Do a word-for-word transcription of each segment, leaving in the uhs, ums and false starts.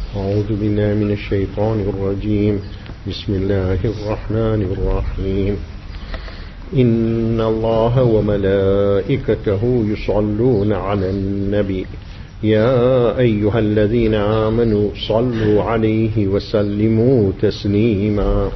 أعوذ بالله من الشيطان الرجيم بسم الله الرحمن الرحيم إن الله وملائكته يصلون على النبي يا أيها الذين آمنوا صلوا عليه وسلموا تسليما.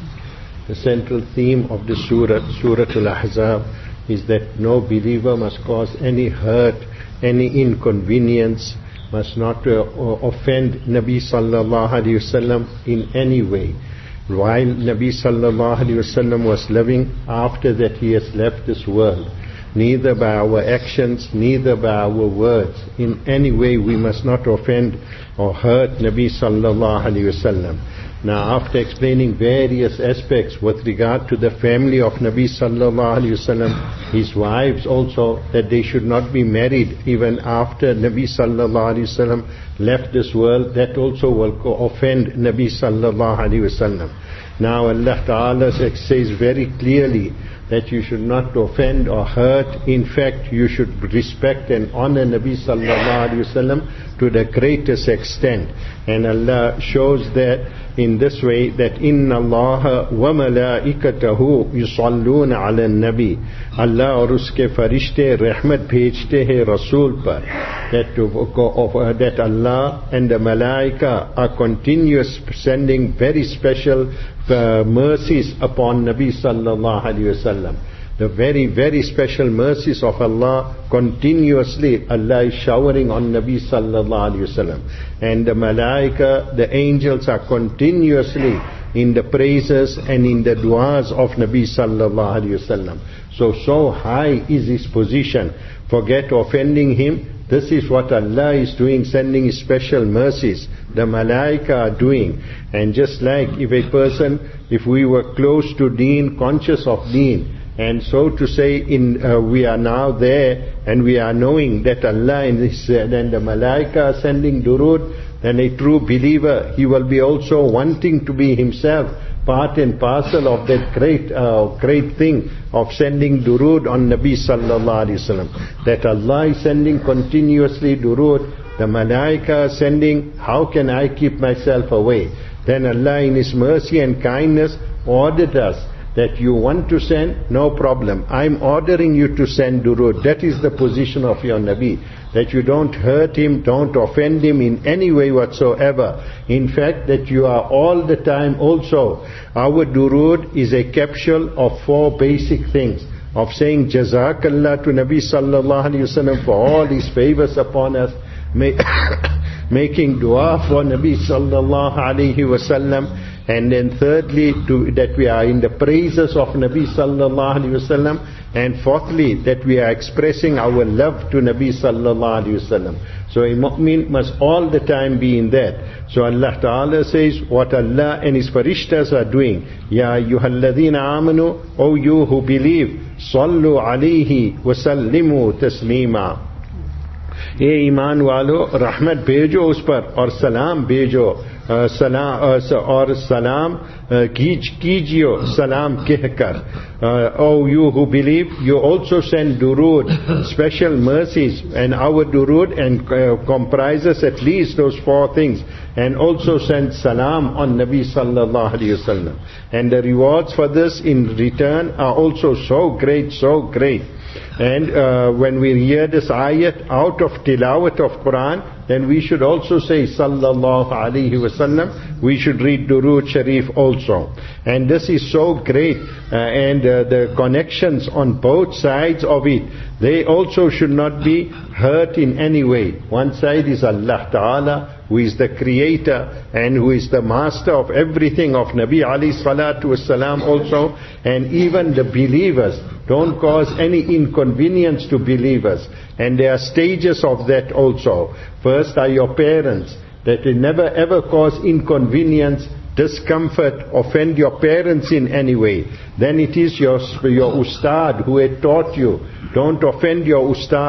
The central theme of the surah, Surah Al-Ahzab, is that no believer must cause any hurt, any inconvenience, must not uh, offend Nabi sallallahu alaihi wasallam in any way. While Nabi sallallahu alaihi wasallam was living, after that he has left this world, neither by our actions, neither by our words, in any way we must not offend or hurt Nabi sallallahu alaihi wasallam. Now, after explaining various aspects with regard to the family of Nabi sallallahu alaihi wasallam, his wives also, that they should not be married even after Nabi sallallahu alaihi wasallam left this world, that also will offend Nabi sallallahu alaihi wasallam. Now, Allah Ta'ala says very clearly that you should not offend or hurt. In fact, you should respect and honor Nabi sallallahu alaihi wasallam to the greatest extent. And Allah shows that in this way, that inna Allah wa malaikatahu yusalluna ala nabi. Allah और उसके फरिश्ते रहमत भेजते हैं रसूल पर. That, of, that Allah and the malaika are continuous sending very special uh, mercies upon Nabi sallallahu alaihi wasallam. The very, very special mercies of Allah continuously Allah is showering on Nabi sallallahu alaihi wasallam. And the malaika, the angels are continuously in the praises and in the du'as of Nabi sallallahu alaihi wasallam. So, so high is his position. Forget offending him. This is what Allah is doing, sending His special mercies. The malaika are doing. And just like if a person, if we were close to deen, conscious of deen, and so to say, in uh, we are now there, and we are knowing that Allah and His, uh, then the malaika are sending durood, then a true believer, he will be also wanting to be himself part and parcel of that great, uh, great thing of sending durood on Nabi sallallahu alaihi wasallam. That Allah is sending continuously durood, the malaika are sending. How can I keep myself away? Then Allah in His mercy and kindness ordered us that you want to send, no problem. I'm ordering you to send durood. That is the position of your Nabi. That you don't hurt him, don't offend him in any way whatsoever. In fact, that you are all the time also. Our durood is a capsule of four basic things. Of saying Jazakallah to Nabi sallallahu alaihi wasallam for all his favors upon us. Making dua for Nabi sallallahu alaihi wasallam. And then thirdly, to, that we are in the praises of Nabi sallallahu alaihi wasallam. And fourthly, that we are expressing our love to Nabi sallallahu alaihi wasallam. So a mu'min must all the time be in that. So Allah Ta'ala says, what Allah and His farishtas are doing. Ya ayyuhalladhina amanu, O you who believe, sallu alayhi wa sallimu taslima. ये ईमान वालो रहमत भेजो उस पर और सलाम भेजो सलाम और सलाम कीज कीजियो सलाम कहकर. Oh, you who believe, you also send durood, special mercies, and our durood and uh, comprises at least those four things, and also send salam on Nabi sallallahu alaihi wasallam. And the rewards for this in return are also so great, so great. And uh, when we hear this ayat out of tilawat of Quran, then we should also say sallallahu alaihi wasallam. We should read durood sharif also. And this is so great. Uh, and uh, the connections on both sides of it, they also should not be hurt in any way. One side is Allah Ta'ala, who is the creator and who is the master of everything, of Nabi alayhi salatu wasalam also. And even the believers, don't cause any inconvenience to believers. And there are stages of that also. First are your parents, that they never ever cause inconvenience, discomfort, offend your parents in any way. Then it is your, your ustad who had taught you. Don't offend your ustad.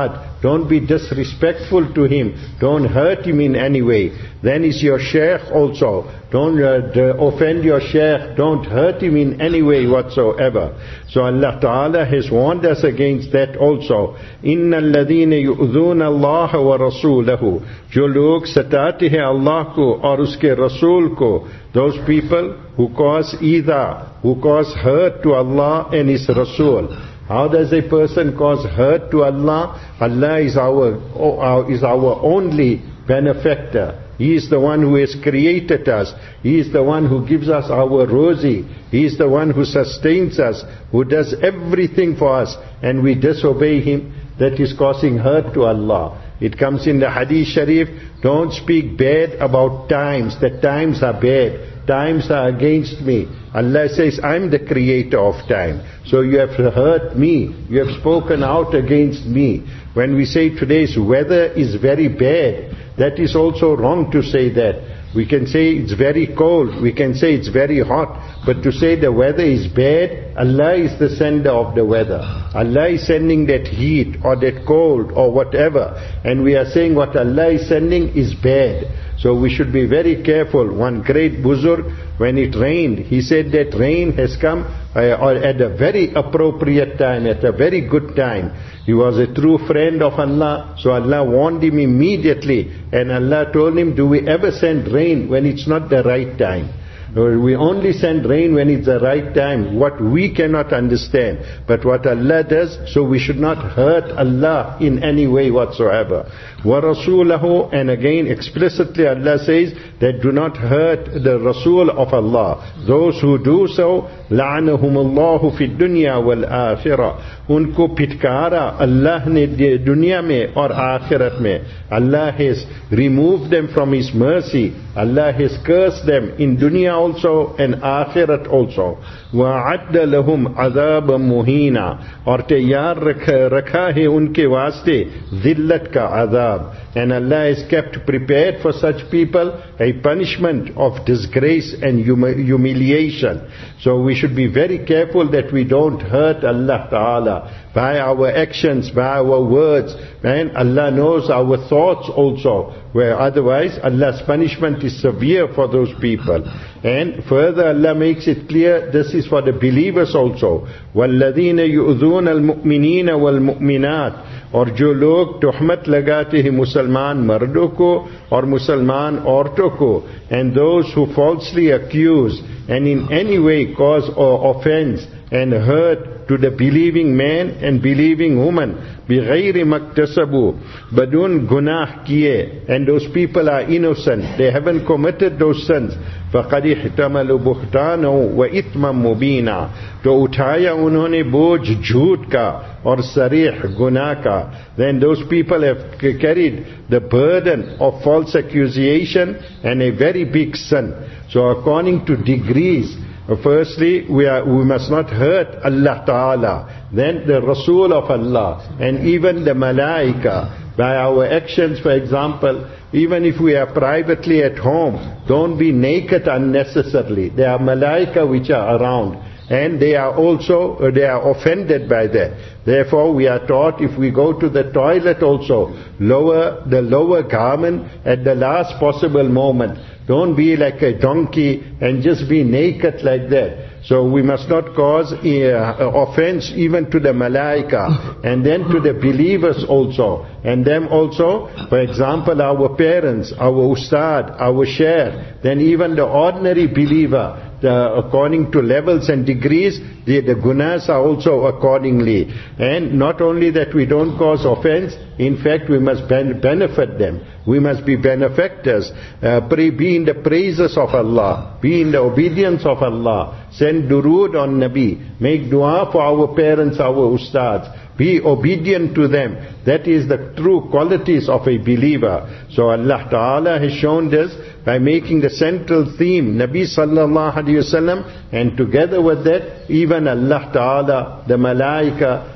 Don't be disrespectful to him. Don't hurt him in any way. Then is your sheikh also. Don't uh, offend your sheikh. Don't hurt him in any way whatsoever. So Allah Ta'ala has warned us against that also. Inna alladhina yu'dhuna Allah wa rasulahu. Jo log satate hai Allah ko aur uske Rasul ko. Those people who cause either, who cause hurt to Allah and His Rasul. How does a person cause hurt to Allah? Allah is our, is our only benefactor. He is the one who has created us. He is the one who gives us our rozi. He is the one who sustains us, who does everything for us, and we disobey Him. That is causing hurt to Allah. It comes in the Hadith Sharif, don't speak bad about times. The times are bad. Times are against me. Allah says, I'm the creator of time. So you have hurt me. You have spoken out against me. When we say today's weather is very bad, that is also wrong to say that. We can say it's very cold. We can say it's very hot. But to say the weather is bad, Allah is the sender of the weather. Allah is sending that heat or that cold or whatever. And we are saying what Allah is sending is bad. So we should be very careful. One great buzurg, when it rained, he said that rain has come uh, at a very appropriate time, at a very good time. He was a true friend of Allah, so Allah warned him immediately. And Allah told him, do we ever send rain when it's not the right time? We only send rain when it's the right time, what we cannot understand. But what Allah does, so we should not hurt Allah in any way whatsoever. وَرَسُولَهُ, and again explicitly Allah says that do not hurt the Rasul of Allah. Those who do so, لَعَنَهُمُ اللَّهُ فِي الدُّنْيَا وَالْآخِرَةِ. Unko pitkara Allah ne dunya mein aur akhirat mein. Allah has removed them from His mercy. Allah has cursed them in dunya also and akhirat also. وَعَدَّ لَهُمْ عَذَابًا مُهِينًا. Aur tayyar rakha hai unke waaste dhillat ka azab. And Allah has kept prepared for such people a punishment of disgrace and humi- humiliation. So we should be very careful that we don't hurt Allah Ta'ala by our actions, by our words. And Allah knows our thoughts also, where otherwise Allah's punishment is severe for those people. And further Allah makes it clear, this is for the believers also. وَالَّذِينَ يُؤْذُونَ الْمُؤْمِنِينَ وَالْمُؤْمِنَاتِ. और जो लोग तोहमत लगाते हैं मुसलमान मर्दों को और मुसलमान औरतों को, and those who falsely accuse and in any way cause or offense and hurt to the believing man and believing woman, بِغَيْرِ مَكْتَسَبُوا, badun gunah kiye, and those people are innocent, they haven't committed those sins, فَقَدْ احْتَمَلُوا بُهْتَانًا وَإِثْمًا مُبِينًا, तो उठाया उन्होंने बोझ झूठ का और सरीह गुनाह का. Then those people have carried the burden of false accusation and a very big sin. So according to degrees, firstly, we, are, we must not hurt Allah Ta'ala, then the Rasul of Allah, and even the Malaika. By our actions, for example, even if we are privately at home, don't be naked unnecessarily. There are Malaika which are around, and they are also, uh, they are offended by that. Therefore, we are taught if we go to the toilet also, lower the lower garment at the last possible moment. Don't be like a donkey and just be naked like that. So we must not cause uh, offense even to the Malaika, and then to the believers also. And them also, for example, our parents, our Ustad, our Shaykh, then even the ordinary believer, the, according to levels and degrees, the, the gunas are also accordingly. And not only that we don't cause offense, in fact we must ben- benefit them. We must be benefactors, uh, pray, be in the praises of Allah, be in the obedience of Allah, send durood on Nabi, make dua for our parents, our ustads, be obedient to them. That is the true qualities of a believer. So Allah Ta'ala has shown this by making the central theme Nabi Sallallahu Alaihi Wasallam, and together with that even Allah Ta'ala, the Malaika,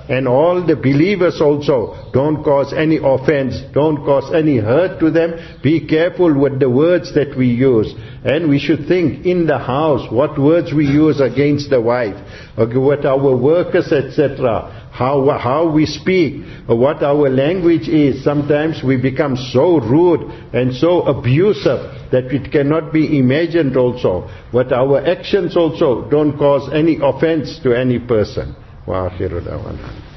and all the believers also, don't cause any offense, don't cause any hurt to them. Be careful with the words that we use. And we should think in the house, what words we use against the wife, with our workers, et cetera. How, how we speak, what our language is. Sometimes we become so rude and so abusive that it cannot be imagined also. But our actions also don't cause any offense to any person. Wa akhiru da'wana.